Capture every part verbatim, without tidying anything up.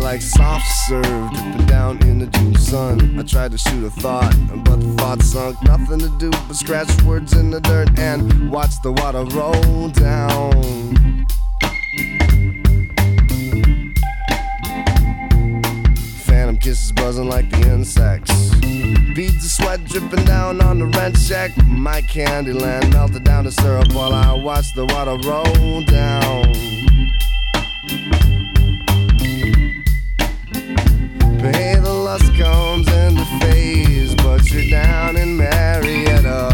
like soft serve, dripping down in the June sun. I tried to shoot a thought, but the thought sunk. Nothing to do but scratch words in the dirt and watch the water roll down. Phantom kisses buzzing like the insects. Beads of sweat dripping down on the rent check. My Candyland melted down to syrup while I watched the water roll down. Hey, the lust comes in the phase, but you're down in Marietta.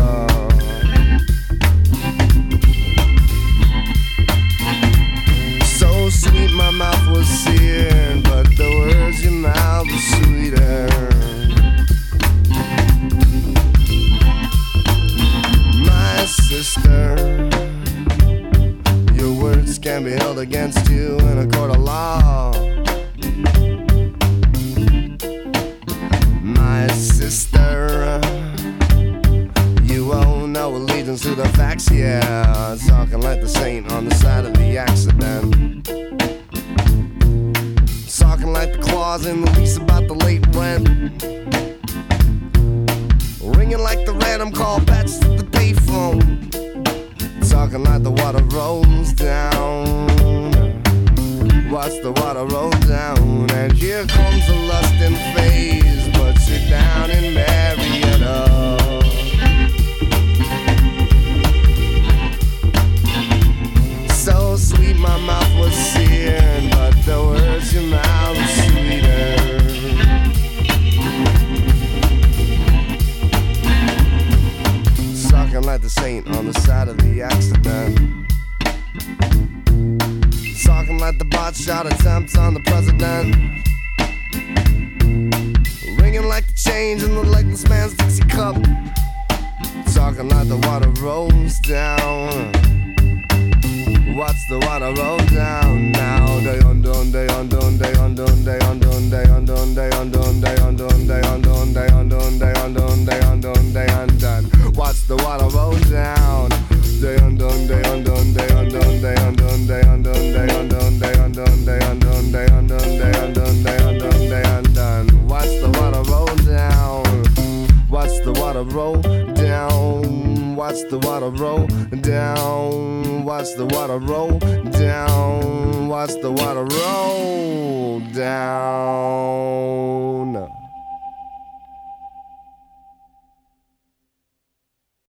So sweet my mouth was seared, but the words you mouth were sweeter. My sister, your words can be held against you in a court of law. My sister, you owe no allegiance to the facts, yeah. Talking like the saint on the side of the accident. Talking like the clause in the lease about the late rent. Ringing like the random call backs to the payphone. Talking like the water rolls down. Watch the water roll down. And here comes the lust in phase, but you're down in Marietta. So sweet my mouth was seared, but the words your mouth was sweeter. Talking like the saint on the side of the accident. Talking like the bot shot attempts on the president. Ringing like the change in the legless man's Dixie cup. Talking like the water rolls down. Watch the water roll down now. Day undone, day undone, day undone, day undone, day undone, day undone, day undone, day undone, day undone, day undone, day undone, day undone. Watch the water roll down. Day undone, day undone, day undone, day undone, day undone, day undone, day undone, day undone, day undone, day undone, day undone, day undone. Watch the water roll down. Watch the water roll down. Watch the water roll down. Watch the water roll down. Watch the water roll down.